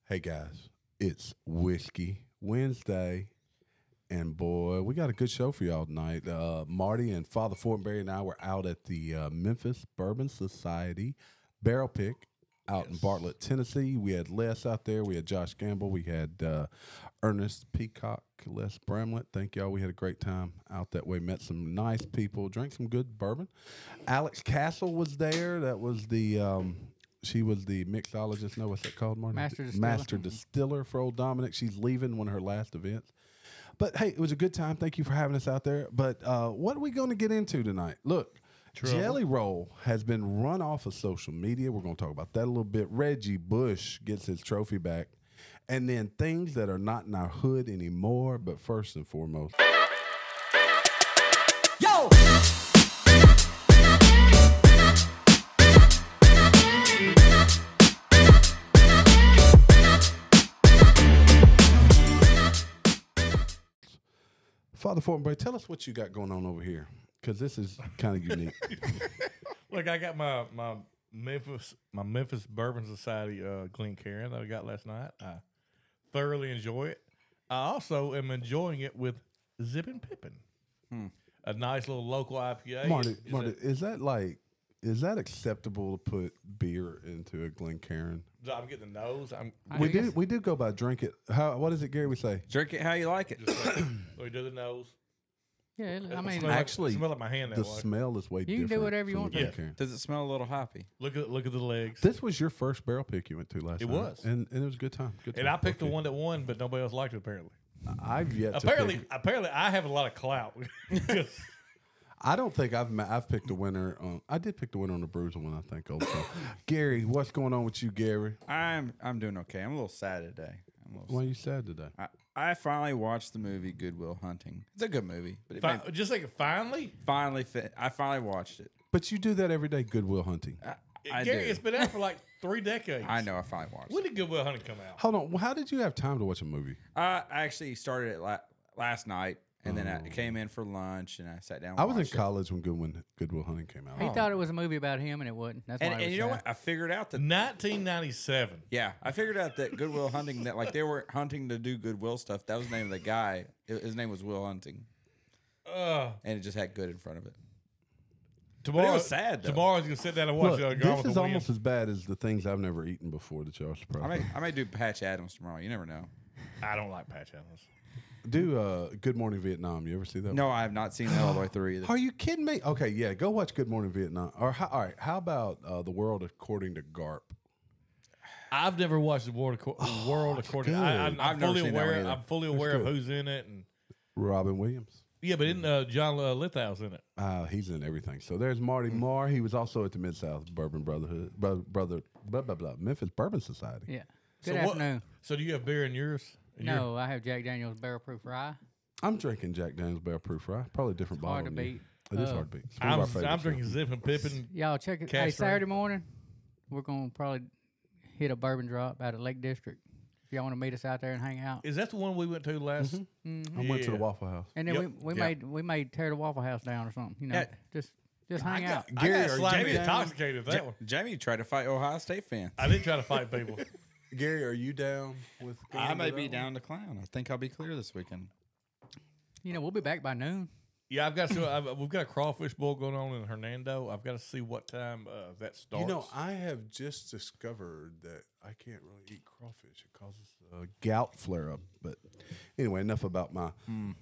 Hey guys, it's Whiskey Wednesday, and boy, we got a good show for y'all tonight. Marty and Father Fortenberry and I were out at the Memphis Bourbon Society Barrel Pick out in Bartlett, Tennessee. We had Les out there. We had Josh Gamble. We had Ernest Peacock, Les Bramlett. Thank y'all. We had a great time out that way. Met some nice people. Drank some good bourbon. Alex Castle was there. That was the... she was the mixologist. No, what's that called, Martin? Master distiller for Old Dominic. She's leaving one of her last events. But, hey, it was a good time. Thank you for having us out there. But what are we going to get into tonight? Look, Jelly Roll has been run off of social media. We're going to talk about that a little bit. Reggie Bush gets his trophy back. And then things that are not in our hood anymore. But first and foremost. Yo! Father Fortenberry, tell us what you got going on over here, because this is kind of unique. Look, I got my Memphis Bourbon Society Glencairn that I got last night. I thoroughly enjoy it. I also am enjoying it with Zippin' Pippin, a nice little local IPA. Marty, is that acceptable to put beer into a Glencairn? I'm getting the nose. We did go by drink it. What is it, Gary? We say drink it how you like it. We do the nose. Yeah, I mean, actually, smell like my hand. The smell is way different. You can do whatever you want. Yeah. Does it smell a little hoppy? Look at the legs. This was your first barrel pick you went to last night. It was, and it was a good time. Good time. And I picked the one that won, but nobody else liked it. Apparently, I've yet apparently I have a lot of clout. I don't think I've picked a winner. I did pick the winner on the Bruiser one, I think. Also, Gary, what's going on with you, Gary? I'm doing okay. I'm a little sad today. Why are you sad today? I finally watched the movie Good Will Hunting. It's a good movie, but just like finally. I finally watched it. But you do that every day, Good Will Hunting. I Gary, do. It's been out for like 3 decades. I know. I finally watched When it. did Good Will Hunting come out? Hold on. Well, how did you have time to watch a movie? I actually started it last night, and then I came in for lunch, and I sat down. And I was in watched it. college when Good Will Hunting came out. He thought it was a movie about him, and it wasn't. That's why. And you know what? I figured out that 1997. Yeah, I figured out that Good Will Hunting, that like they were hunting to do goodwill stuff. That was the name of the guy. His name was Will Hunting, and it just had good in front of it. Tomorrow, but it was sad. Though. Tomorrow, I was gonna sit down and watch. Look, this is almost as bad as the things I've never eaten before that y'all surprised. I may do Patch Adams tomorrow. You never know. I don't like Patch Adams. Do Good Morning Vietnam. You ever see that? No, I have not seen that all the way through either. Are you kidding me? Okay, yeah, go watch Good Morning Vietnam. Or all right, how about The World According to Garp? I've never watched the World According. I'm fully aware of who's in it and Robin Williams. Yeah, but isn't John Lithgow's in it? He's in everything. So there's Marty Marr. He was also at the Mid-South Bourbon Brotherhood, Memphis Bourbon Society. Yeah. Good afternoon. So do you have beer in yours? No, I have Jack Daniel's Barrel Proof Rye. I'm drinking Jack Daniel's Barrel Proof Rye. Probably a different bottle. Hard to beat. It is hard to beat. I'm drinking Zippin' Pippin. Y'all check it. Hey, Saturday morning, we're going to probably hit a bourbon drop out of Lake District. If y'all want to meet us out there and hang out. Is that the one we went to last? I went to the Waffle House. And then we made tear the Waffle House down or something. You know, just hang out. Gary, I got slightly intoxicated with that one. Jamie tried to fight Ohio State fan. I did try to fight people. Gary, are you down with? I may be down to clown. I think I'll be clear this weekend. You know, we'll be back by noon. Yeah, we've got a crawfish boil going on in Hernando. I've got to see what time that starts. You know, I have just discovered that I can't really eat crawfish. It causes a gout flare up. But anyway, enough about my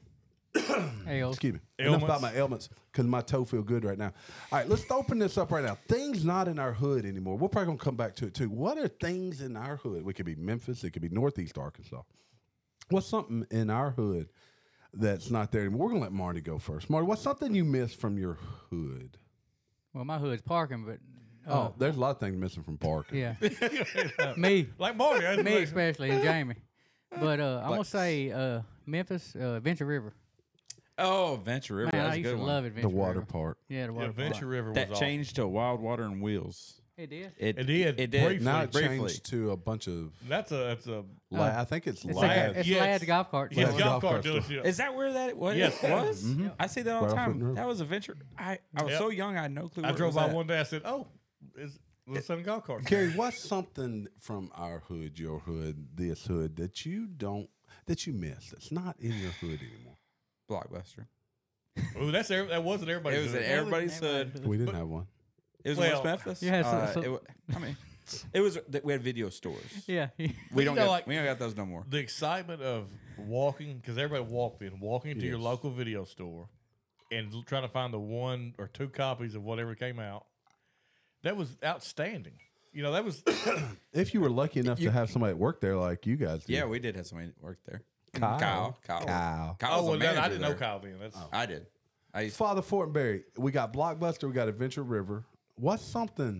excuse me. Enough about my ailments because my toe feel good right now. All right, let's open this up right now. Things not in our hood anymore. We're probably gonna come back to it too. What are things in our hood? We could be Memphis. It could be Northeast Arkansas. What's something in our hood that's not there anymore? We're gonna let Marty go first. Marty, what's something you miss from your hood? Well, my hood's parking, but there's a lot of things missing from parking. Yeah, me like Marty, me especially, and Jamie. But I'm gonna say Memphis, Venture River. Oh, Venture River. Man, that was I a used good to one. love Adventure The water River. park. Yeah, the water park. Venture River was That awesome. changed to Wild Water and Wheels. It did. It did. Briefly. Now it Briefly. changed to a bunch of. That's a I think it's It's Lads. like it's Yes. Lads golf cart. yes, Well, golf golf cart cart dealership. Is that where that was? Yes. It was? Mhm. I see that all the Right off Whitten time. River. That was a Venture. I was Yep. so young, I had no clue I where drove it was by at. one day. I said, "Oh, is Little Sun golf cart. Gary, what's something from our hood, your hood, this hood that you miss? That's not in your hood anymore. Blockbuster. Ooh, that wasn't everybody's. It was hood. in everybody's hood. We didn't have one. It was Well, West Memphis. yeah, It was. We had video stores. Yeah. We don't got, like- we don't got those no more. The excitement of walking, because everybody walking to your Yes. local video store and trying to find the 1 or 2 copies of whatever came out. That was outstanding. That was If you were lucky enough to have somebody work there like you guys did. Yeah, we did have somebody that worked there. Kyle. Kyle. Kyle. Kyle was a I manager didn't know there. Kyle then. That's I did. I used Father Fortenberry, we got Blockbuster, we got Adventure River. What's something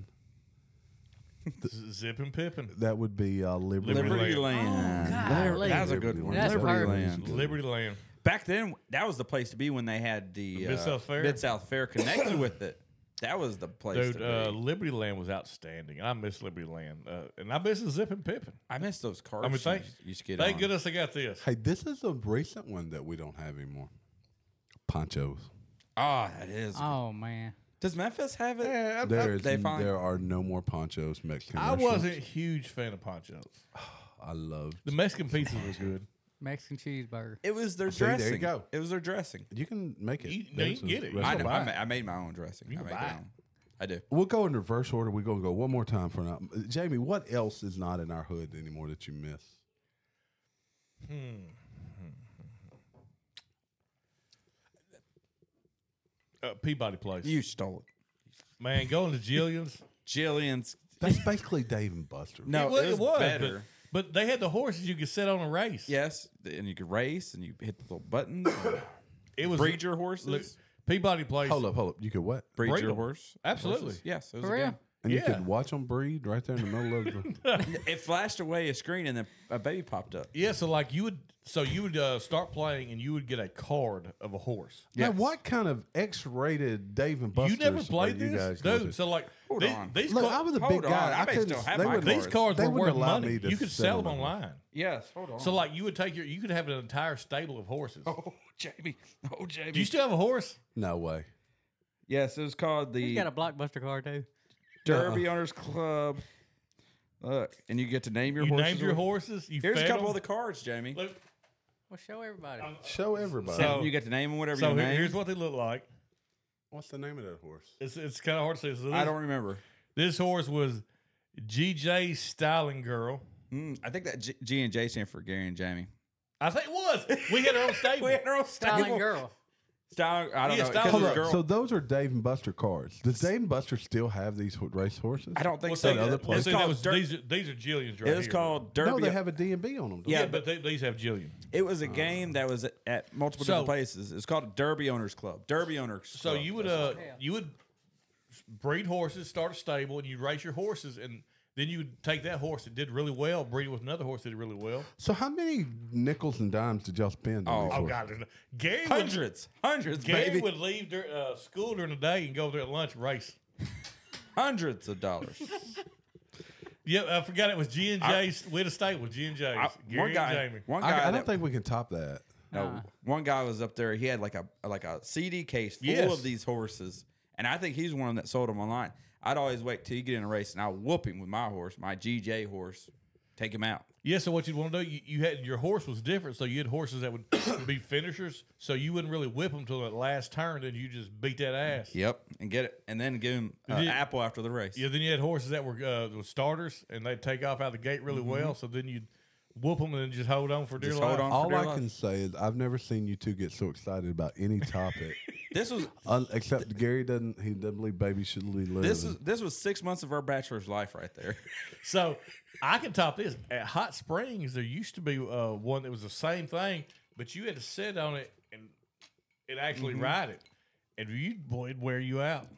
Zip and Pippin. that would be Liberty? Liberty Land. Land. golly. That was a good one. That's Liberty perfect. Land. Liberty Land. Back then, that was the place to be when they had the Mid-South Fair? Mid-South Fair connected with it. That was the place Dude, to be. Liberty Land was outstanding. I miss Liberty Land. And I miss the Zip and Pippin. I miss those cars. I mean, thank you used to get Thank on. goodness I got this. Hey, this is a recent one that we don't have anymore. Ponchos. Oh, that is. Oh man. Does Memphis have it? Yeah, There are no more Ponchos Mexican I restaurants. wasn't a huge fan of ponchos. I loved. The Mexican pizza was good. Mexican cheeseburger. It was their See, there you dressing. go. It was their dressing. You can make it. You There's can a get it. You I can know. buy I it. I made my own dressing. You I can make buy it it. own. I do. We'll go in reverse order. We're going to go one more time for now. Jamie, what else is not in our hood anymore that you miss? Peabody Place. You stole it. Man, going to Jillian's. Jillian's. That's basically Dave and Buster. No, it was better. But they had the horses you could sit on a race. Yes, and you could race and you hit the little buttons. And It was breed your horses. look, Peabody Place. Hold up. You could what? breed breed your them. horse. Absolutely. Horses. Yes, it was For a real? game. And you Yeah. could watch them breed right there in the middle of the. It flashed away a screen and then a baby popped up. Yeah, so like you would start playing and you would get a card of a horse. Now, what kind of X-rated Dave and Buster's You never played are you this, guys going dude. to? So like Hold these, on. these Look, car- I was a Hold big on, guy. I I may couldn't. still have they my would- cards. these cards they were wouldn't worth allow money. me to You could sit sell them on them. online. Yes, hold on. So like you would you could have an entire stable of horses. oh, Jamie. Oh, Jamie. Do you still have a horse? No way. Yes, it was called He's the got a Blockbuster card too. Derby Owners Club. Look, and you get to name your You horses. named your horses. You Here's a fed couple them. of the cards, Jamie. Look, Well, show everybody. Show everybody. So- You get to name them whatever so you name. here's what they look like. What's the name of that horse? It's kind of hard to say. So I don't remember. This horse was GJ Styling Girl. I think that G and J stand for Gary and Jamie. I think it was. We had our own stable. We had our own Styling stable. girl. Styling. I don't Yeah, know. Styling Because Hold it's a up. girl. So those are Dave and Buster cards. Does Dave and Buster still have these race horses? I don't think Well, so. see, other It- place? It's see, that called was, Der- these are Jillian's right It was here. called Derby. No, they have a D&B on them. don't Yeah, they? but these have Jillian. It was a game that was at multiple So- different places. It's called Derby Owners Club. Derby Owners. So Club. you would breed horses, start a stable, and you'd race your horses, and then you would take that horse that did really well, breed it with another horse that did really well. So how many nickels and dimes did y'all spend on these Oh horses? God, Gary hundreds, Gary baby, would leave school during the day and go there at lunch and race. hundreds of dollars. Yeah, I forgot it was G and J's. We had a stable, G and J's. Gary One guy, and Jamie. one guy. I that- don't think we can top that. No, one guy was up there. He had like a CD case full Yes. of these horses, and I think he's one that sold them online. I'd always wait till you get in a race, and I'll whoop him with my horse, my GJ horse, take him out. Yeah, so what you'd want to do, you had your horse was different, so you had horses that would be finishers, so you wouldn't really whip them till that last turn, and you just beat that ass. Yep, and get it, and then give him Did- apple after the race. Yeah, then you had horses that were starters, and they'd take off out the gate really well, so then you'd whoop them and then just hold on for dear Just life. hold on. All dear I life. can say is I've never seen you two get so excited about any topic. This was Except Gary doesn't believe babies should live. this was 6 months of our bachelor's life right there. So I can top this. At Hot Springs, there used to be one that was the same thing, but you had to sit on it and actually ride it, and boy, it'd wear you out.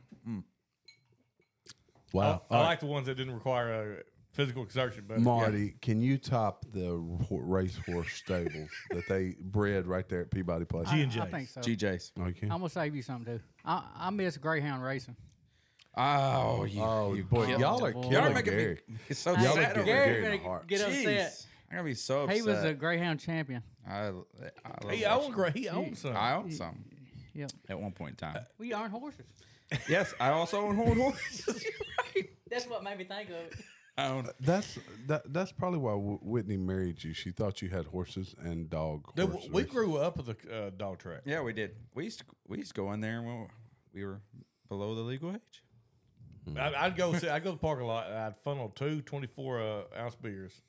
Wow. I like the ones that didn't require physical exertion, but Marty, can you top the racehorse stables that they bred right there at Peabody Place? G and I J's. think so. GJ's. Oh, you can? I'm gonna save you something too. I miss greyhound racing. Oh, Oh, boy, killing y'all me. are Y'all killing Y'all are making Gary. me so Y'all are sad giving over Gary here. the gonna heart. get Jeez. upset. I'm gonna be so upset. He was a greyhound champion. I love He watching. owned some. I owned some Yep. at one point in time. We aren't horses. Yes, I also own horses. That's what made me think of it. I own. That's probably why Whitney married you. She thought you had horses and dog. Dude, horse we racing. grew up with a dog track. Yeah, we did. We used to go in there when we were below the legal age. I'd go to the parking lot and I'd funnel two 24-ounce beers.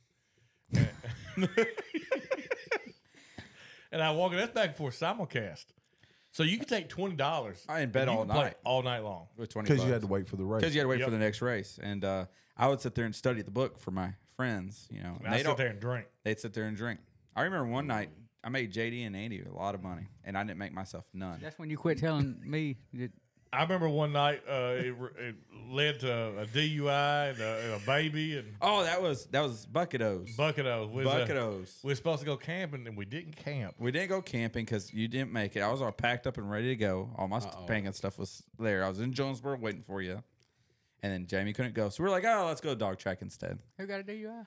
And I walk in. That's back before simulcast. So you could take $20. I in bed and you all could play night. all night long. With 20 Because you had to wait for the race. Because you had to wait Yep. for the next race, and I would sit there and study the book for my friends. You know, and And I sit there and drink. they'd sit there and drink. I remember one night I made JD and Andy a lot of money, and I didn't make myself none. That's when you quit telling me that. I remember one night it led to a DUI and a baby and Oh, that was Bucket O's. Bucket O's. Bucket O's. We were supposed to go camping and we didn't camp. We didn't go camping because you didn't make it. I was all packed up and ready to go. All my banging stuff was there. I was in Jonesboro waiting for you, and then Jamie couldn't go, so we were like, "Oh, let's go dog track instead." Who got a DUI?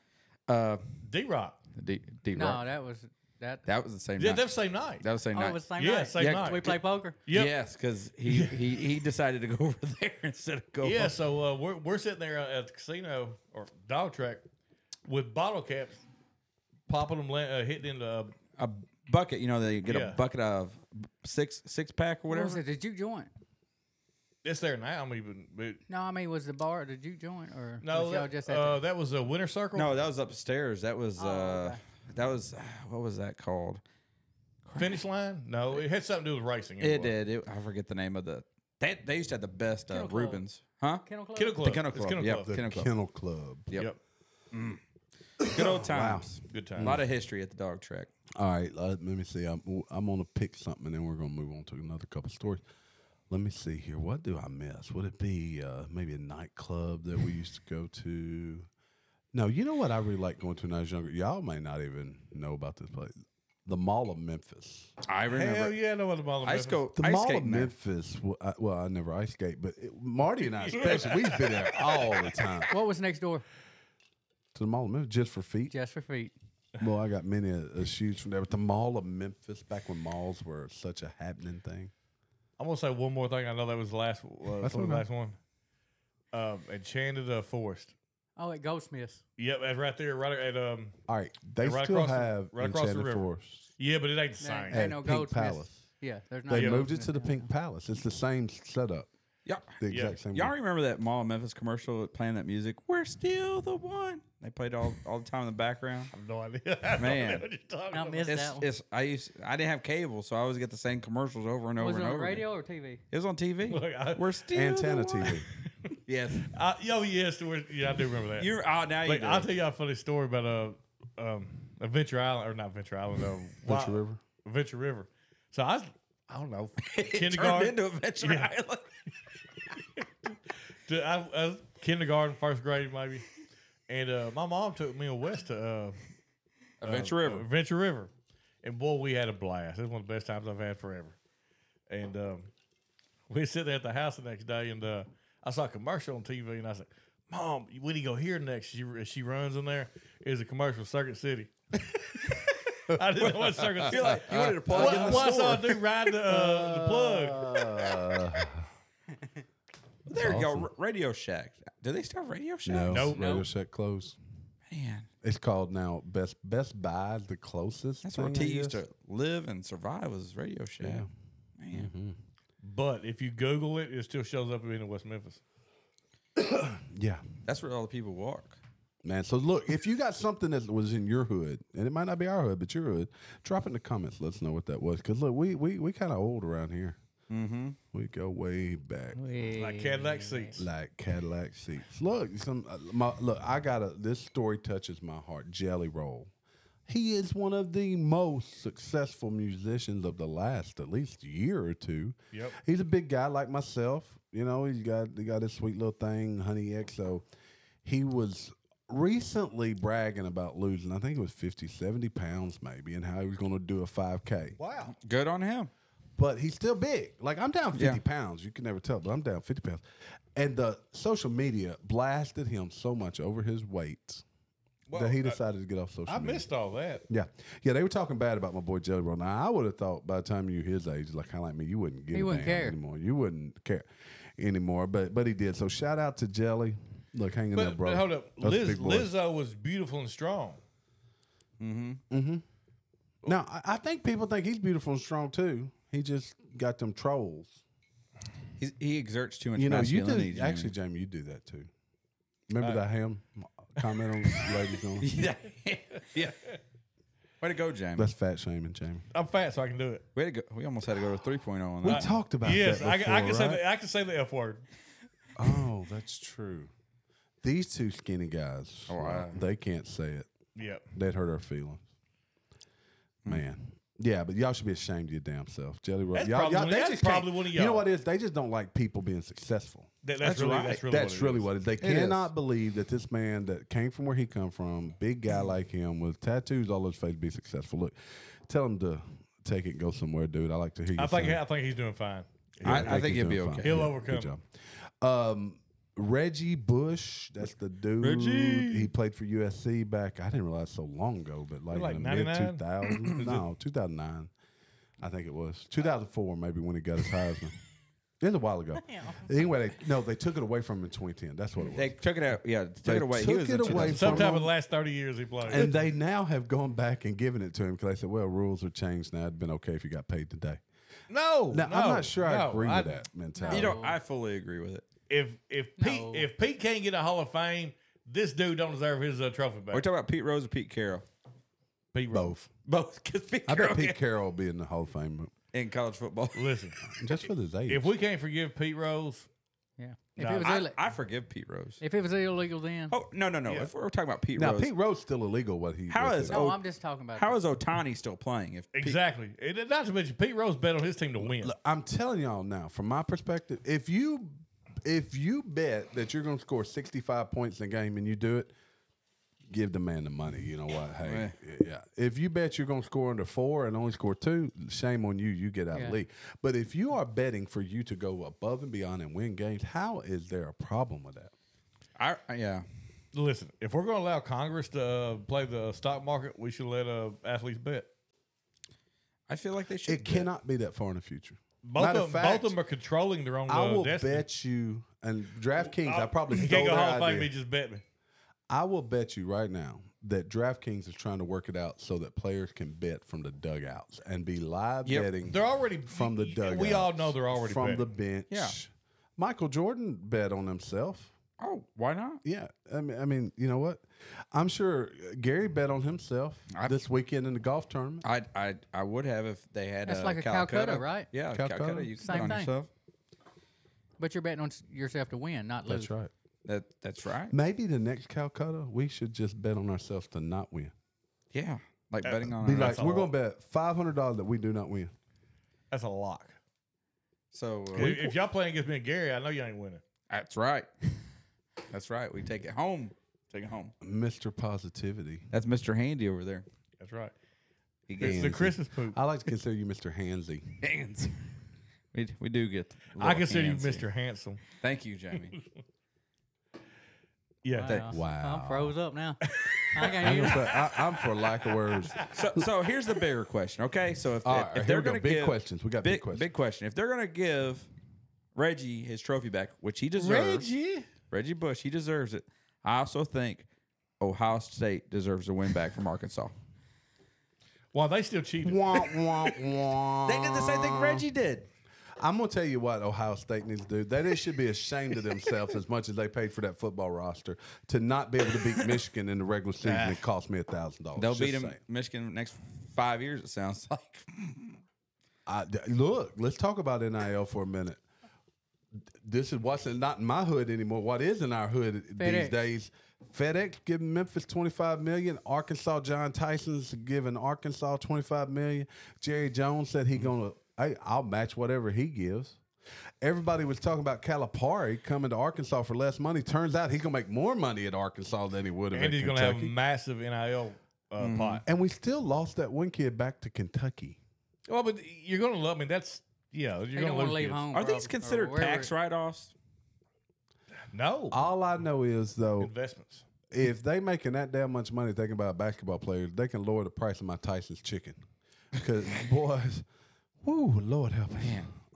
D-Rock. D No, Rock. that was that. That was the same Yeah, night. that was the same night. That was the same Oh, night. it was the same Yeah, night. same Yeah, night. We play poker. Yep. Yes, because he decided to go over there instead of go. Yeah, so we're sitting there at the casino or dog track with bottle caps, popping them, hitting into. A bucket. You know, they get Yeah. a bucket of six pack or What was whatever. it? The juke joint? It's there now. I'm even. But No, I mean, was the bar the juke joint or no, was y'all just at the, that was a winter circle. No, that was upstairs. That was okay. that was what was that called? Finish line. No, it had something to do with racing. It did. I forget the name of the. They used to have the best Kennel Club. Rubens, huh? Kennel Club? Kennel Club. The Kennel It's Club. Kennel Yep. Club. The Kennel Club. Kennel Club. Yep. Yep. Good old times. Good A time. lot of history at the dog track. All right, let me see. I'm going to pick something, and then we're going to move on to another couple stories. Let me see here. What do I miss? Would it be maybe a nightclub that we used to go to? No, you know what I really like going to when I was younger? Y'all may not even know about this place. The Mall of Memphis. I remember. Hell yeah, I know what the ball I used to go The ice Mall of skating there. Memphis, well, I never ice skate, but Marty and I especially, we've been there all the time. What was next door? To the Mall of Memphis, just for feet. Just for feet. Well, I got many shoes from there. But the Mall of Memphis, back when malls were such a happening thing. I'm gonna say one more thing. I know that was the last. That's the okay. last one. Enchanted Forest. Oh, at Goldsmiths. Yep, that's right there, right at All right, they right still across the- have right across the Enchanted river. Forest. Yeah, but it ain't the There same. ain't At no Pink Goldsmiths. Palace. Yeah, there's no. They Yeah. moved it to the Pink Palace. It's the same setup. Yeah. The exact same. Y'all one. remember that Mall of Memphis commercial playing that music? We're still the one. They played all the time in the background. I have no idea. I don't Man. know what you're talking I about. missed that one. I didn't have cable, so I always get the same commercials over and over Was it and on over. radio or TV? It was on TV. Look, We're still Antenna the one. TV. Yes. yes, yeah, I do remember that. You're now you Like, do. I'll tell you a funny story about Adventure Island, or not Adventure Island, Venture River. Adventure River. So I don't know, It turned kindergarten. into Adventure Yeah. Island. I was kindergarten, first grade maybe, and my mom took me and West to Adventure River. Adventure River, and boy, we had a blast. It was one of the best times I've had forever. And we sit there at the house the next day, and I saw a commercial on TV, and I said, "Mom, when do you go here next?" She runs in there. Is a commercial, Circuit City. I didn't know what Circuit City. You wanted to plug in the What I saw store. a dude ride the plug. There you go. awesome. Radio Shack. Do they still have Radio Shack? No, Nope. Radio Nope. Shack closed. Man, It's called now Best Buy is the closest. that's where thing, T I used guess. to live and survive was Radio Shack. Yeah. Man. But if you Google it, it still shows up being in West Memphis. Yeah. That's where all the people walk. Man, so look, if you got something that was in your hood, and it might not be our hood, but your hood, drop it in the comments. Let us know what that was. Because look, we kind of old around here. Mm-hmm. We go way back, Like Cadillac seats. like Cadillac seats. Look, I gotta. This story touches my heart. Jelly Roll. He is one of the most successful musicians of the last at least year or two. Yep. He's a big guy like myself. You know, he got this sweet little thing, Honey XO. He was recently bragging about losing, I think it was 50, 70 pounds maybe, and how he was going to do a 5K. Wow. Good on him. But he's still big. Like, I'm down 50 Yeah. pounds. You can never tell, but I'm down 50 pounds. And the social media blasted him so much over his weight that he decided to get off social I media. missed all that. Yeah. Yeah, they were talking bad about my boy Jelly Roll. Now, I would have thought by the time you were his age, like kind of like me, you wouldn't give He a wouldn't damn care. anymore. You wouldn't care. anymore, but he did. So shout out to Jelly. Look, hanging there, bro. But hold up, Those big boys. Lizzo was beautiful and strong. Now, I think people think he's beautiful and strong too. He just got them trolls. He exerts too much You masculinity. do Jamie. actually, Jamie. You do that too. Remember that ham comment on ladies on? yeah. Way to go, Jamie. That's fat shaming, Jamie. I'm fat, so I can do it. Way to go. We almost had to go to 3.0 on We that. talked about Yes, that I before, can say right? I can say the F word. Oh, that's true. These two skinny guys, wow. they can't say it. Yep. They'd hurt our feelings. Man. Yeah, but y'all should be ashamed of your damn self. Jelly Roll. That's Y'all, probably y'all, one- they that's just probably can't- one of You know y'all. what it is? They just don't like people being successful. That's really right. That's really what what it is. They is. cannot believe that this man that came from where he come from, big guy like him with tattoos all over his face, be successful. Look, tell him to take it and go somewhere, dude. I like to hear you. I think say. I think he's doing fine. I think he's he'll be doing okay. fine. He'll Yeah, overcome. Good job. Reggie Bush, that's the dude. Reggie. He played for USC back. I didn't realize so long ago, but like, Like in the mid 99? 2000s. No, 2009. I think it was 2004, maybe when he got his Heisman. It was a while ago. Anyway, they took it away from him in 2010. That's what it was. They took it out. Yeah, took They it away. He took was it in away 2000. Sometime him. in the last 30 years he played. And they now have gone back and given it to him because they said, well, rules are changed now. It'd been okay if you got paid today. no, Now, no, I'm not sure I no, agree with that mentality. You know, I fully agree with it. If Pete can't get a Hall of Fame, this dude don't deserve his trophy back. Are we talking about Pete Rose or Pete Carroll? Pete Rose. Both. Both. Because Pete I Carroll bet Pete Carroll will be in the Hall of Fame in college football. Listen, just for his age. if we can't forgive Pete Rose, Yeah. No, If it was I forgive Pete Rose. if it was illegal then. Oh no! Yeah. If we're talking about Pete now, Rose, Pete Rose still illegal. What he How what is- they- No, Oh, I'm just talking about. how is Otani still playing? If Pete- exactly. Not to mention Pete Rose bet on his team to win. Look, I'm telling y'all now, from my perspective, if you bet that you're going to score 65 points in a game and you do it, give the man the money. You know what? Hey, yeah. If you bet you're going to score under 4 and only score 2, shame on you. You get out of Yeah. the league. But if you are betting for you to go above and beyond and win games, how is there a problem with that? yeah. Listen, if we're going to allow Congress to play the stock market, we should let athletes bet. I feel like they should. It cannot be that far in the future. Both Matter of of them, fact, both of them are controlling their own I will destiny. bet you, and DraftKings, I probably He stole can't go their Hall of Fame. idea. He just bet me. I will bet you right now that DraftKings is trying to work it out so that players can bet from the dugouts and be live Yep. betting They're already from the dugouts. We all know they're already from betting. the bench. Yeah. Michael Jordan bet on himself. Oh, why not? Yeah, I mean, you know what? I'm sure Gary bet on himself this weekend in the golf tournament. I would have if they had. That's like a Calcutta, right? Yeah, Calcutta. Calcutta. You can Same bet on thing. yourself. But you're betting on yourself to win, not lose. That's right. That's right. Maybe the next Calcutta, we should just bet on ourselves to not win. Yeah, like betting on. Be our- like, a we're lot. going to bet $500 that we do not win. That's a lock. So If y'all playing against me and Gary, I know you ain't winning. that's right. That's right. We take it home. Take it home. Mr. Positivity. That's Mr. Handy over there. That's right. He It's gets the Handsy. Christmas poop. I like to consider you Mr. Handsy. hands. We do get. a I little consider you handsy. Mr. Handsome. Thank you, Jamie. Yeah. Wow. I'm froze up now. I I'm, can't gonna hear. say, I'm for lack of words. so here's the bigger question. Okay, so if, All if right, here they're we go. going to Big give questions. We got big questions. big question. If they're going to give Reggie his trophy back, which he deserves, Reggie Bush, he deserves it. I also think Ohio State deserves a win back from Arkansas. Well, they still cheated. Wah, wah, wah. They did the same thing Reggie did. I'm going to tell you what Ohio State needs to do. They should be ashamed of themselves as much as they paid for that football roster to not be able to beat Michigan in the regular season. It cost me $1,000. They'll Just beat him saying. Michigan next 5 years. It sounds like. Look, let's talk about NIL for a minute. This is what's not in my hood anymore. What is in our hood these FedEx. days? FedEx giving Memphis $25 million. Arkansas, John Tyson's giving Arkansas $25 million. Jerry Jones said he gonna. Hey, I'll match whatever he gives. Everybody was talking about Calipari coming to Arkansas for less money. Turns out he's gonna make more money at Arkansas than he would have And at he's going to have a Kentucky. massive NIL pot. And we still lost that one kid back to Kentucky. Well, but you're going to love me. That's, yeah. You're They going don't to want lose to leave kids. home. Are bro, these or considered wherever tax write-offs? No. All I know is though, Investments. if they making that damn much money thinking about basketball players, they can lower the price of my Tyson's chicken. Because boys, whoo, Lord help us. Man.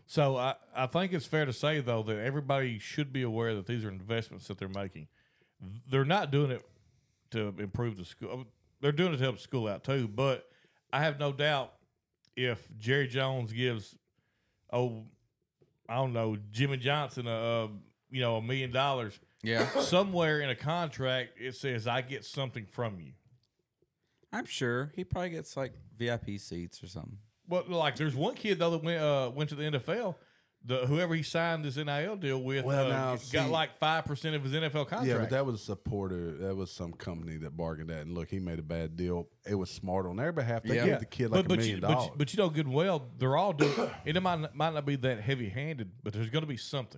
So I think it's fair to say though that everybody should be aware that these are investments that they're making. They're not doing it to improve the school. They're doing it to help the school out too. But I have no doubt if Jerry Jones gives, I don't know, Jimmy Johnson $1 million. Yeah. Somewhere in a contract it says I get something from you. I'm sure he probably gets like VIP seats or something. Well, like there's one kid though that went to the NFL. Whoever he signed this NIL deal with got like 5% of his NFL contract. Yeah, but that was a supporter. That was some company that bargained that. And look, he made a bad deal. It was smart on their behalf. They gave the kid like $1 million. But you know good and well, they're all doing it. Might not be that heavy handed, but there's going to be something.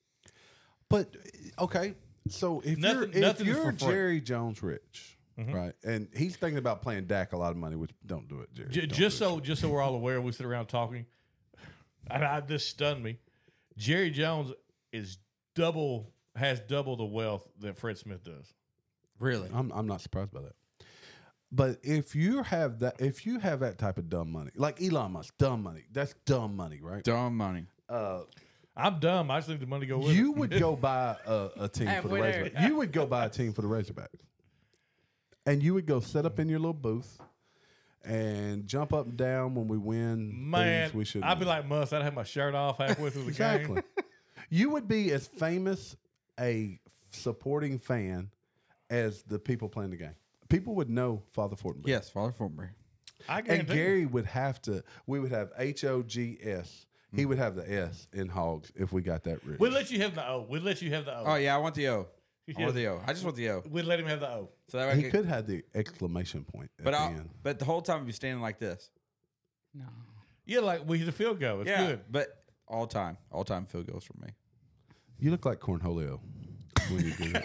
But okay, so if you're Jerry Jones rich, right, and he's thinking about playing Dak a lot of money, which don't do it, Jerry. Just so we're all aware, we sit around talking. And this stunned me. Jerry Jones has double the wealth that Fred Smith does. Really? I'm not surprised by that. But if you have that type of dumb money, like Elon Musk, dumb money, that's dumb money, right? Dumb money. I'm dumb. I just think the money go with You it. would go buy a team for the Razorbacks. You would go buy a team for the Razorbacks, and you would go set up in your little booth and jump up and down when we win. Man, things we should. I'd be like Musk. I'd have my shirt off halfway through the exactly. game. You would be as famous a supporting fan as the people playing the game. People would know Father Fortenberry. Yes, Father Fortenberry. I And guarantee Gary would have to. We would have HOGS. He would have the S in Hogs if we got that rich. We'll let you have the O. We'll let you have the O. Oh yeah, I want the O. I want the O. I just want the O. We'll let him have the O. So that way He could have the exclamation point at the end. But the whole time he'd be standing like this. No. Yeah, like we hit a field goal. It's good. But all time field goals for me. You look like Cornholio when you do that.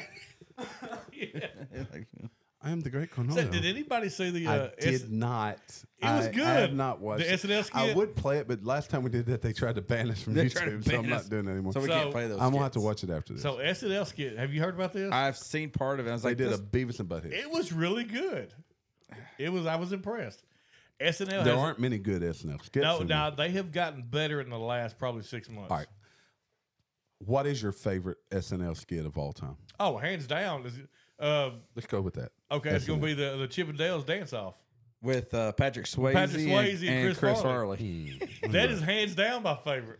I am the great Cornholio. So, did anybody see the? I did not. It was good. I have not watched The SNL skit? I would play it, but last time we did that, they tried to ban us from They tried to YouTube, so I'm ban us. not doing it anymore. So we can't play those. I'm gonna have to skits. watch it after this. So SNL skit. Have you heard about this? I've seen part of it. I was they like, did this, a Beavis and Butthead. It was really good. It was. I was impressed. SNL. There has, aren't many good SNL skits. No, in no, there. they have gotten better in the last probably 6 months. All right. What is your favorite SNL skit of all time? Oh, hands down. Let's go with that. Okay, it's going to SNL. be the Chippendales dance off. with Patrick Swayze, and Chris Farley. Farley. That is hands down my favorite.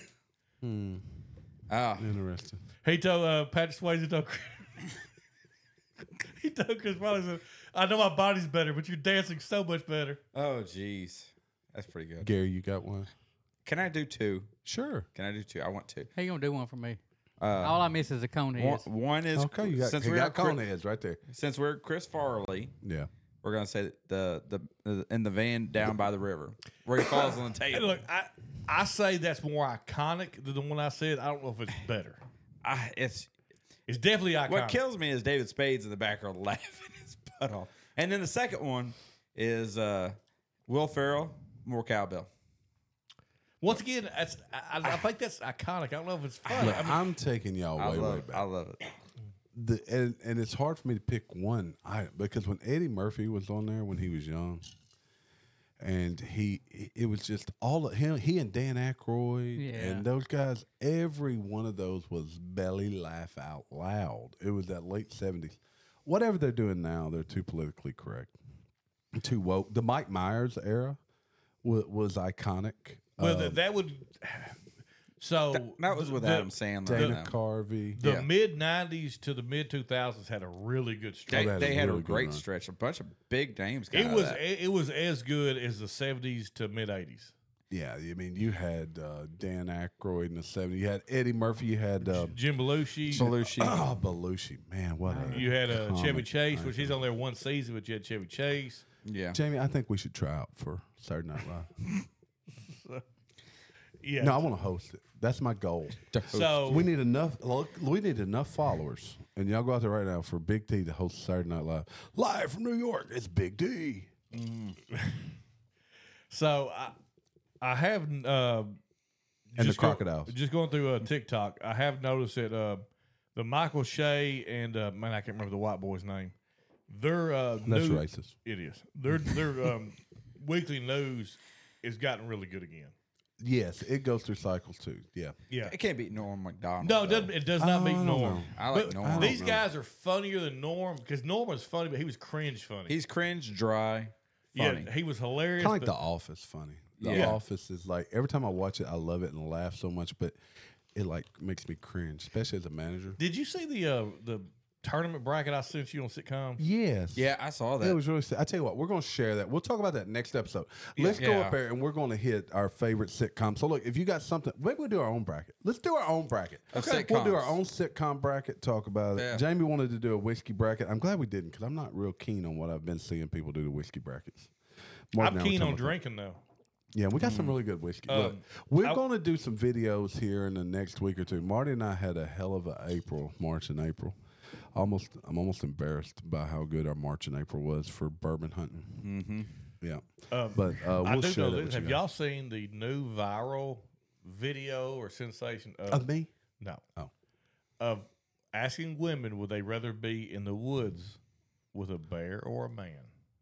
Ah, Interesting. He told Patrick Swayze told he told Chris Farley, said, "I know my body's better, but you're dancing so much better." oh, jeez, that's pretty good. Gary, you got one? Can I do two? Sure. Can I do two? I want two. He gonna do one for me. All I miss is a cone head. One is Okay, you got, since you we're got at cone heads right there. since we're Chris Farley, Yeah. we're gonna say the in the van down by the river where he falls on the Hey, table. look, I say that's more iconic than the one I said. I don't know if it's better. It's It's definitely iconic. what kills me is David Spade's in the background laughing his butt off. And then the second one is Will Ferrell, more cowbell. Once again, I think that's iconic. I don't know if it's fun. Look, I mean, I'm taking y'all way I back. love it. And it's hard for me to pick one. Because when Eddie Murphy was on there when he was young, and it was just all of him. He and Dan Aykroyd Yeah. and those guys. Every one of those was belly laugh out loud. It was that late '70s. Whatever they're doing now, they're too politically correct, too woke. The Mike Myers era was iconic. well, that would. So That was with the- Adam Sandler. Dana now. Carvey. The Yeah. mid '90s to the mid 2000s had a really good stretch. had a They had a really good great run. stretch. A bunch of big names. Got It out of was that. it was as good as the '70s to mid '80s. Yeah, I mean, you had Dan Aykroyd in the '70s. You had Eddie Murphy. You had Jim Belushi. Oh, Belushi, man, what a You had Chevy comic Chase, which he's on there one season, but you had Chevy Chase. Yeah. Jamie, I think we should try out for Saturday Night Live. Yeah. No, I want to host it. That's my goal. So We need enough. Look, we need enough followers, and y'all go out there right now for Big T to host Saturday Night Live from New York. It's Big T. So I have And the just crocodiles. just going through TikTok, I have noticed that the Michael Shea and man, I can't remember the white boy's name. Their That's news, racist. It is. Their weekly news is gotten really good again. Yes, it goes through cycles too. Yeah. Yeah. It can't beat Norm Macdonald. No, though. it does not beat I don't Norm. know. I like But Norm. These know. guys are funnier than Norm because Norm was funny, but he was cringe funny. He's cringe, dry, funny. Yeah, he was hilarious. Kind of like but- The Office funny. The Yeah. Office is like every time I watch it, I love it and laugh so much, but it like makes me cringe, especially as a manager. Did you see the tournament bracket I sent you on sitcoms? Yes. Yeah, I saw that. It was really. I tell you what, we're going to share that. We'll talk about that next episode. Let's go Yeah. up there and we're going to hit our favorite sitcom. So look, if you got something, maybe we'll do our own bracket. Let's do our own bracket. Of We'll do sitcoms. our own sitcom bracket. Talk about it. Yeah. Jamie wanted to do a whiskey bracket. I'm glad we didn't because I'm not real keen on what I've been seeing people do the whiskey brackets. Mark I'm and I were keen talking on about- drinking though. Yeah, we got some really good whiskey. Look, we're I- going to do some videos here in the next week or two. Marty and I had a hell of a March and April. I'm almost embarrassed by how good our March and April was for bourbon hunting. Mm-hmm. Yeah, but we'll I do share know that this. with Have you y'all seen the new viral video or sensation of me. no Oh. of asking women would they rather be in the woods with a bear or a man?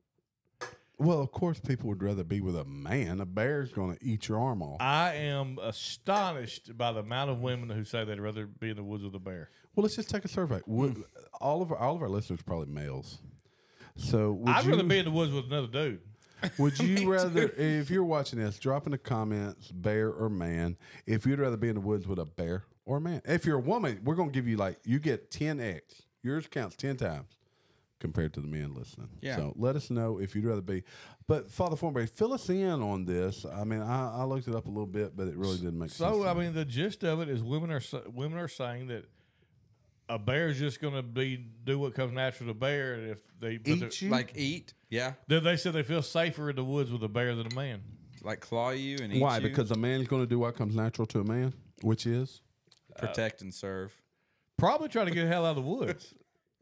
Well, of course, people would rather be with a man. A bear's going to eat your arm off. I am astonished by the amount of women who say they'd rather be in the woods with a bear. Well, let's just take a survey. All of our listeners are probably males. So I'd rather be in the woods with another dude. Would you rather, if you're watching this, drop in the comments, bear or man, if you'd rather be in the woods with a bear or a man. If you're a woman, we're going to give you you get 10x. Yours counts 10 times compared to the men listening. Yeah. So let us know if you'd rather be. But Father Thornberry, fill us in on this. I mean, I looked it up a little bit, but it really didn't make sense. So to I me. mean, the gist of it is women are saying that a bear is just going to do what comes natural to a bear, and if they Eat you? Like eat, yeah. they said they feel safer in the woods with a bear than a man. Like claw you and eat Why? you. Because a man's going to do what comes natural to a man, which is? Protect and serve. Probably trying to get the hell out of the woods.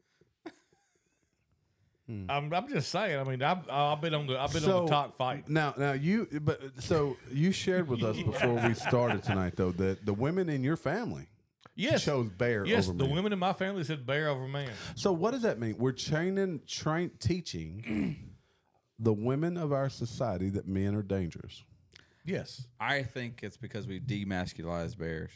I'm just saying. I mean, I've been on the top fight. Now you shared with us before we started tonight though that the women in your family Yes, chose bear yes. over The man. women in my family said bear over man. So what does that mean? We're teaching the women of our society that men are dangerous. Yes. I think it's because we demasculized bears.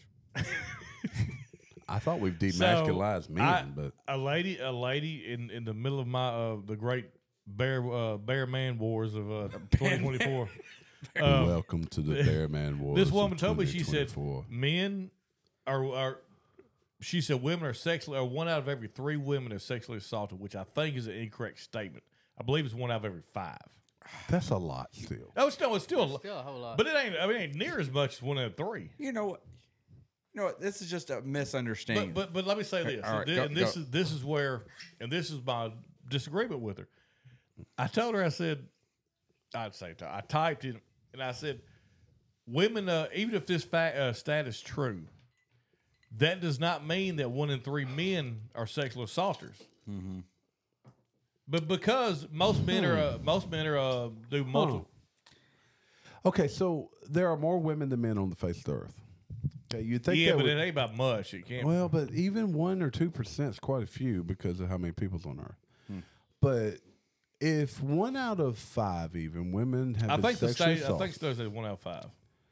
I thought we've demasculized men, but a lady in the middle of my the great bear man wars of 2024. welcome to the Bear Man Wars. This of woman told me, she said 2024. men are she said women are sexually, or 1 out of every 3 women is sexually assaulted, which I think is an incorrect statement. I believe it's 1 out of every 5. That's a lot still. Oh, it's still Still a whole lot. but it ain't. I mean, it ain't near as much as 1 out of 3. You know what? This is just a misunderstanding. But let me say this, All right, and go. this is where, and this is my disagreement with her. I told her, I said, I typed it, and I said, women, even if this stat is true, that does not mean that 1 in 3 men are sexual assaulters. Mm-hmm. But because most men are do multiple. Okay, so there are more women than men on the face of the earth. Okay, you think Yeah, that but would, it ain't about much. It can't. well, but even 1 or 2% is quite a few because of how many people's on earth. But if 1 out of 5 even women have I been think the sexually state. I assaulted, think the state said 1 out of 5.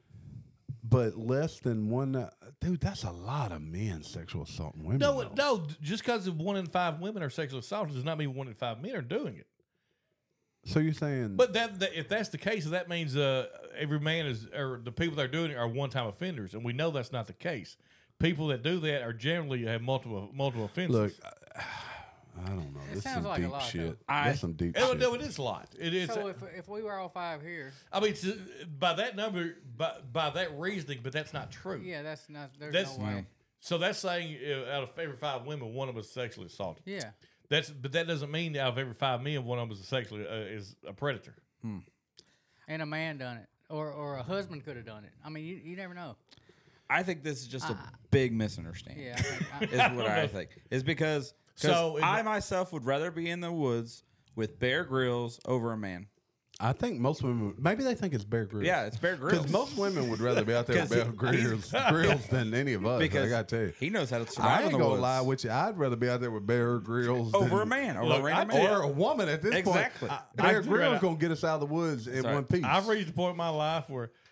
but less than 1, dude, that's a lot of men sexual assaulting women. though. No. Just because 1 in 5 women are sexually assaulted does not mean 1 in 5 men are doing it. So you're saying, But that if that's the case, that means every man is, or the people that are doing it are one-time offenders, and we know that's not the case. People that do that are generally have multiple offenses. look, I don't know. This is sounds some like a deep lot, shit. though. That's some deep no, shit. it is a lot. It is. so if we were all 5 here, I mean, by that number, by that reasoning, but that's not true. yeah, that's not. There's That's no way. So that's saying out of every 5 women, 1 of them is sexually assaulted. Yeah. But that doesn't mean out of every 5 men, 1 of them is is a predator. And a man done it, or a husband could have done it. I mean, you never know. I think this is just a big misunderstanding. Yeah. I think, Is what I think. Is because So, I myself would rather be in the woods with Bear Grylls over a man. I think most women, maybe they think it's Bear Grylls. Yeah, it's Bear Grylls. Because most women would rather be out there with 'Cause Bear Grylls than any of us. Because I got to tell you. he knows how to I survive in ain't the gonna woods. lie with you. I'd rather be out there with Bear Grylls Over a than- man, over Look, a random I man. or a woman at this Exactly. point. I Bear agree. Grylls gonna get us out of the woods in Sorry. one piece. I've reached a point in my life where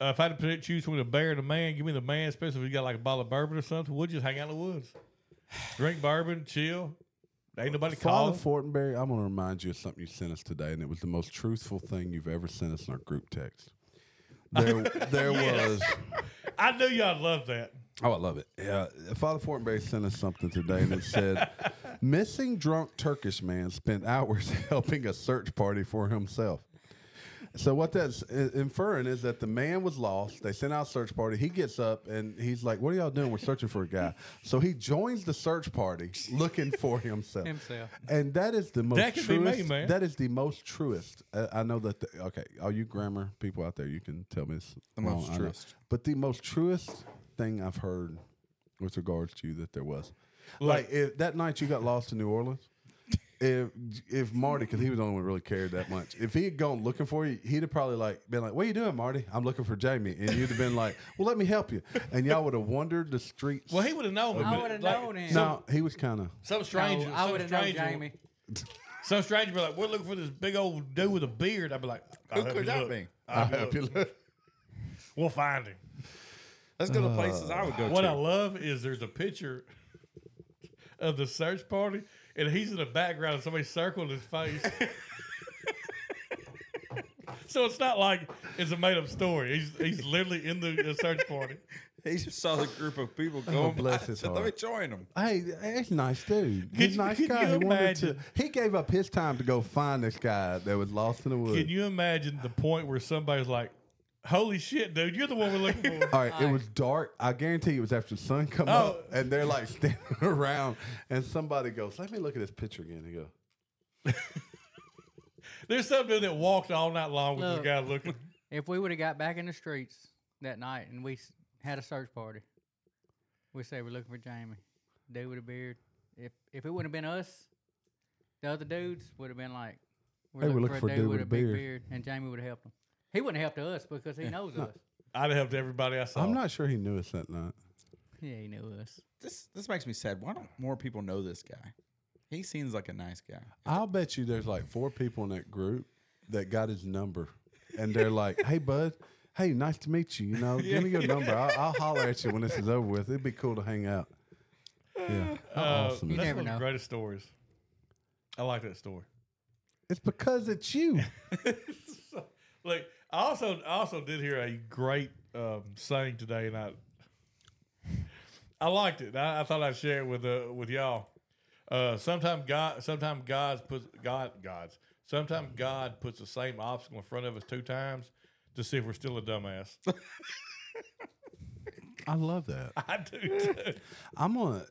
if I had to choose between a bear and a man, give me the man, especially if you got like a bottle of bourbon or something. We'll just hang out in the woods, drink bourbon, chill. Ain't nobody Father calling. Fortenberry, I'm going to remind you of something you sent us today, and it was the most truthful thing you've ever sent us in our group text. There was. I knew y'all loved that. Oh, I love it. Yeah, Father Fortenberry sent us something today, and it said, "Missing drunk Turkish man spent hours helping a search party for himself." So what that's inferring is that the man was lost. They sent out a search party. He gets up and he's like, "What are y'all doing? We're searching for a guy." So he joins the search party looking for himself. And that is the most That could be me, man. That is the most truest. I know that. Okay, all you grammar people out there, you can tell me it's The wrong, most I know. truest. But the most truest thing I've heard with regards to you that there was, Look. like if that night you got lost in New Orleans. If Marty, because he was the only one who really cared that much, if he had gone looking for you, he'd have probably been like, "What are you doing, Marty? I'm looking for Jamie," and you'd have been like, "Well, let me help you," and y'all would have wandered the streets. Well, he would have known. I would have known him. No, he was kind of. Some stranger. No, I would have known Jamie. Some stranger be like, "We're looking for this big old dude with a beard." I'd be like, Who could that be? I'll help you look. We'll find him. Let's go to places I would go What to. I love is there's a picture of the search party, and he's in the background and somebody circled his face. So it's not like it's a made up story. He's literally in the search party. He just saw the group of people going. bless by, his said, "Let me heart. join them." Hey, he's a nice dude. He's a nice can guy. you He wanted to. imagine? He gave up his time to go find this guy that was lost in the woods. Can you imagine the point where somebody's like, "Holy shit, dude, you're the one we're looking for." All right, it was dark. I guarantee it was after the sun come up, and they're like standing around, and somebody goes, "Let me look at this picture again." He goes, There's some dude that walked all night long with Look. this guy looking. If we would have got back in the streets that night and we had a search party, we say we're looking for Jamie, dude with a beard. If it wouldn't have been us, the other dudes would have been like, Hey, we're looking for a dude with a big beard. beard, and Jamie would have helped him. He wouldn't have helped us because he knows us. I'd have helped everybody I saw. "I'm not sure he knew us that night." Yeah, he knew us. This makes me sad. Why don't more people know this guy? He seems like a nice guy. I'll bet you there's like 4 people in that group that got his number, and they're like, "Hey, bud, hey, nice to meet you. You know, give me your number. I'll holler at you when this is over with. It'd be cool to hang out." Yeah, how awesome! You is it? That's never one of know. the greatest stories. I like that story. It's because it's you. Like I also did hear a great saying today, and I liked it. I thought I'd share it with y'all. Sometimes God puts the same obstacle in front of us 2 times to see if we're still a dumbass. I love that. I do too. I'm gonna.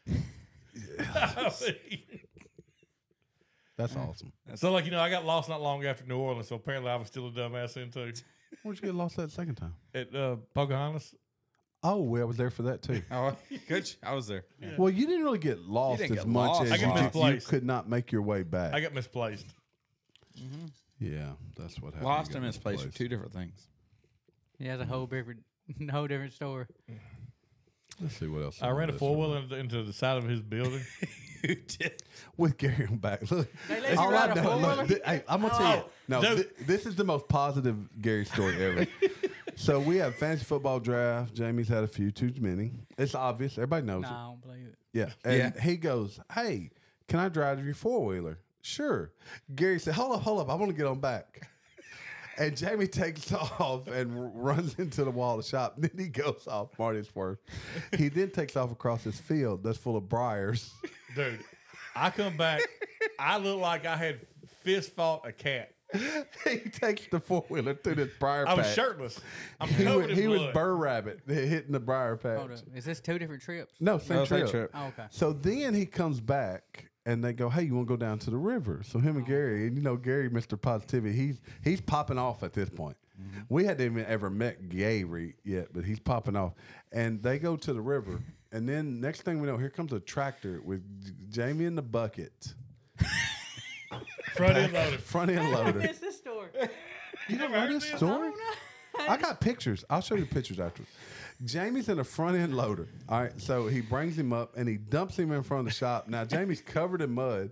I mean, That's awesome. so like I got lost not long after New Orleans, so apparently I was still a dumbass then too. Where'd you get lost that second time? At Pocahontas. Oh, well, I was there for that too. Oh, good. I was there. Yeah. Well, you didn't really get lost didn't as get much lost. as I got you misplaced. could not make your way back. I got misplaced. Yeah, that's what happened. Lost You and got misplaced are 2 different things. He has a whole different story. Let's see what else. I on ran a this 4-wheeler into the side of his building. You did. with Gary on back. Look, They let you all ride I a know. four-wheeler? Look, hey, I'm gonna tell you. No, Dude. this is the most positive Gary story ever. So we have fantasy football draft. Jamie's had a few, too many. It's obvious. Everybody knows No, it. I don't believe it. Yeah. And Yeah. he goes, "Hey, can I drive your 4-wheeler?" Sure. Gary said, hold up. I want to get on back. And Jamie takes off and runs into the wall of the shop. Then he goes off Marty's first. He then takes off across this field that's full of briars. Dude, I come back. I look like I had fist fought a cat. He takes the 4-wheeler through this briar I was patch. shirtless. I'm He covered in was blood. Burr Rabbit hitting the briar patch. Hold up. Is this 2 different trips? No, same same trip. trip. Oh, okay. So then he comes back and they go, "Hey, you want to go down to the river?" So him and Gary, and Gary, Mr. Positivity, he's popping off at this point. We hadn't even ever met Gary yet, but he's popping off. And they go to the river, and then next thing we know, here comes a tractor with Jamie in the bucket, Front end loaded. front end loader. This story. You don't know this story? I got pictures. I'll show you pictures after. Jamie's in a front end loader. All right, so he brings him up and he dumps him in front of the shop. Now Jamie's covered in mud,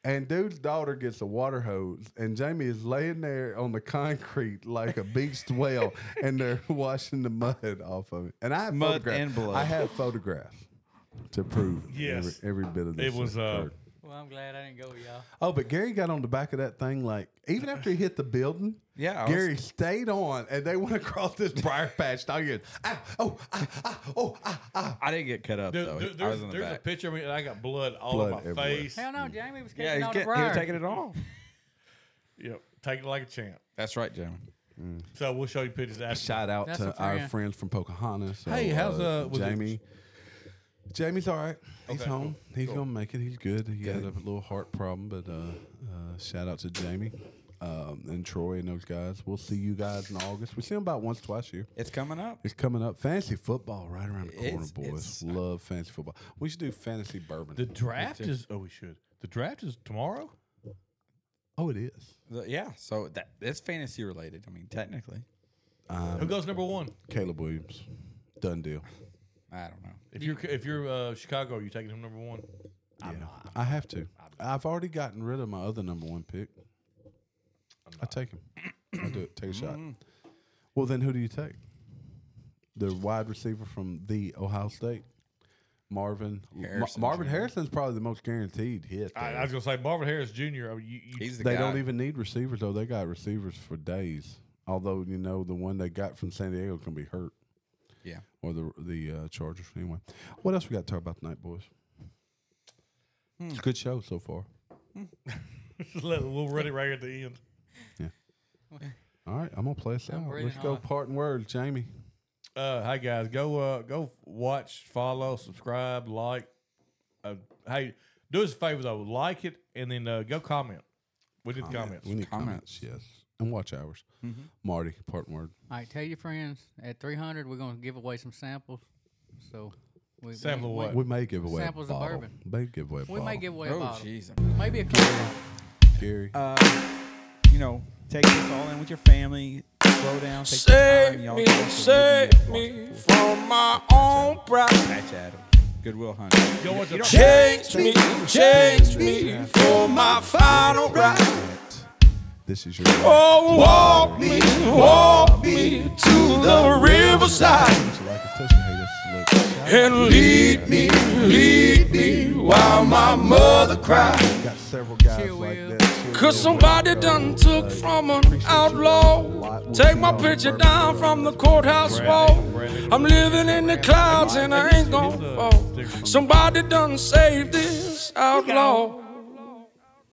And dude's daughter gets a water hose, and Jamie is laying there on the concrete like a beached whale, and they're washing the mud off of it. And I have Mud photographs. and blood. I have photographs to prove Yes. every bit of this. It was occurred. Well, I'm glad I didn't go with y'all. Oh, but Gary got on the back of that thing like even after he hit the building. Yeah, Gary stayed on, and they went across this briar patch. Now you're, I didn't get cut up though. I was in the There's a back. picture of me, and I got blood all Blood over my everywhere. face. Hell no, Jamie was Yeah, catching all the he briar. was taking it off. Yep, take it like a champ. That's right, gentlemen. So we'll show you pictures after. Shout out That's to a our friend. friends from Pocahontas. Hey, how's, was it- Jamie? Jamie's all right. He's Okay, home. cool. He's gonna make it. He's good. He had a little heart problem, but shout out to Jamie and Troy and those guys. We'll see you guys in August. We see them about once, twice a year. It's coming up. It's coming up. Fantasy football right around the corner, It's- boys. it's- Love fantasy football. We should do fantasy bourbon. The draft is. Oh, we should. The draft is tomorrow. Oh, it is. Yeah, so it's fantasy related. I mean, technically, Who goes number one? Caleb Williams. Done deal. I don't know. If you're Chicago, are you taking him number one? Yeah, I have to. I've already gotten rid of my other number one pick. I take him. I do it. Take a shot. Well, then who do you take? The wide receiver from the Ohio State, Marvin Harrison Marvin Jr. Harrison's probably the most guaranteed hit. I there. was gonna say Marvin Harris Jr. He's the They guy. don't even need receivers though. They got receivers for days. Although the one they got from San Diego is gonna be hurt. Yeah. Or the Chargers. Anyway, what else we got to talk about tonight, boys? It's a good show so far. we'll run it right at the end. All right, I'm gonna play us I'm out. breathing Let's go. hard. Parting words, Jamie. Hi guys, go watch, follow, subscribe, like. Hey, do us a favor though, like it and then go comment. We need comments. We need comments. Yes, and watch hours. Marty, parting word. All right, tell your friends at 300 we're gonna give away some samples. So we Sample we, what? We may give away Samples a of bottle. bourbon. May give away a We bottle. may give away a Oh, bottle. jeez. Maybe a couple bottles. Gary. Take this all in with your family. Slow down. Take your time. Y'all go for Save me from my own pride. Patch Adams. Goodwill Hunting. You don't want the Change me for my final ride. This is your. Oh, walk me to the riverside So like us, touch your haters, look. and lead me while my mother cries. Got several guys Chill, like Will. that. Chill, Cause Will. somebody done took from an outlaw. Take my picture down from the courthouse wall. I'm living in the clouds and I ain't gonna fall. Somebody done saved this outlaw.